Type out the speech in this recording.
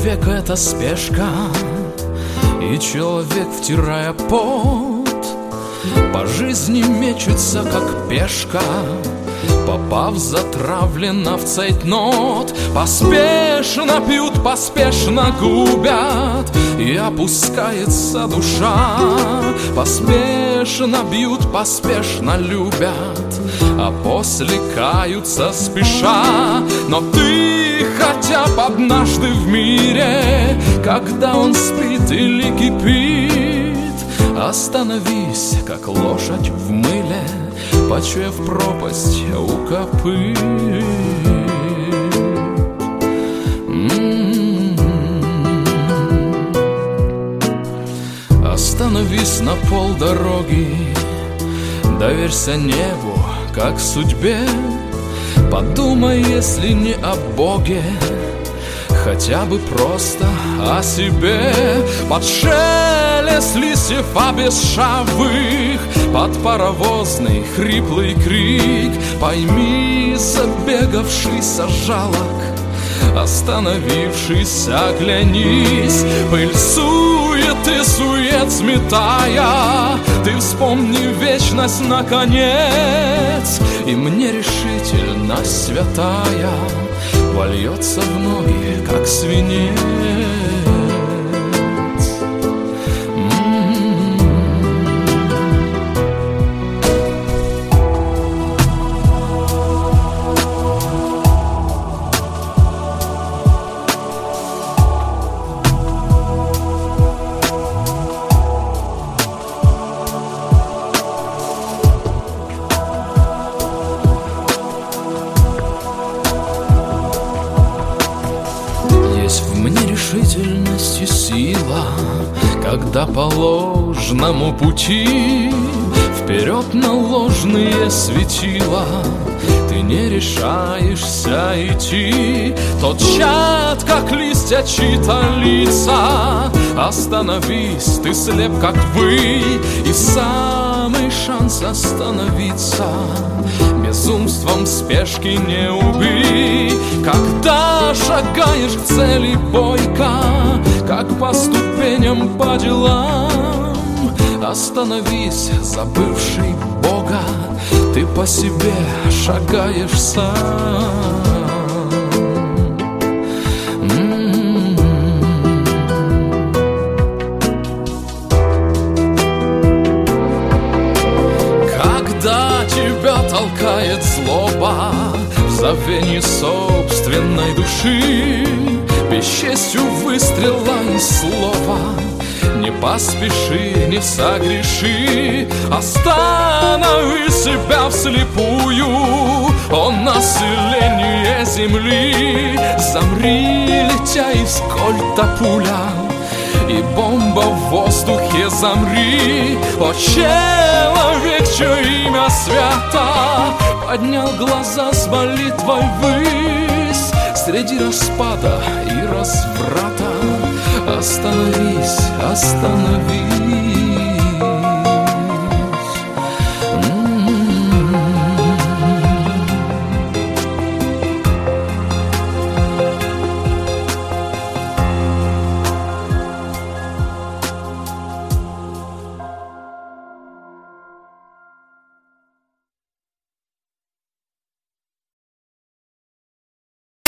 век это спешка, и человек, втирая пот, по жизни мечется, как пешка, попав затравленно в цейтнот. Поспешно пьют, поспешно губят, и опускается душа. Поспешно бьют, поспешно любят, а после каются спеша. Но ты хотя бы однажды в мире, когда он спит или кипит, остановись, как лошадь в мыле, почуяв пропасть у копыт. Остановись на полдороги, доверься небу, как судьбе. Подумай, если не о Боге, хотя бы просто о себе. Под шелест листьев обесшавых, под паровозный хриплый крик, пойми, забегавшийся жалок, остановившись, оглянись. Пыль суеты, сует сметая, ты вспомни вечность наконец, и мне решительность святая вольется в ноги, как свинец. Решительность и сила, когда по ложному пути вперед на ложные светила ты не решаешься идти. Тот чад, как листья, чьи-то лица. Остановись, ты слеп, как вы, и самый шанс остановиться безумством спешки не убей. Когда шагаешь к цели бойко, как по ступеням по делам, остановись, забывший Бога, ты по себе шагаешь сам. Когда тебя толкает злоба в завени собственной души, бесчестью выстрела и слова, не поспеши, не согреши. Останови себя вслепую, о население земли. Замри, летя из кольта пуля, и бомба в воздухе замри. О человек, чье имя свято, поднял глаза с молитвой ввысь. Среди распада и разврата остановись, остановись.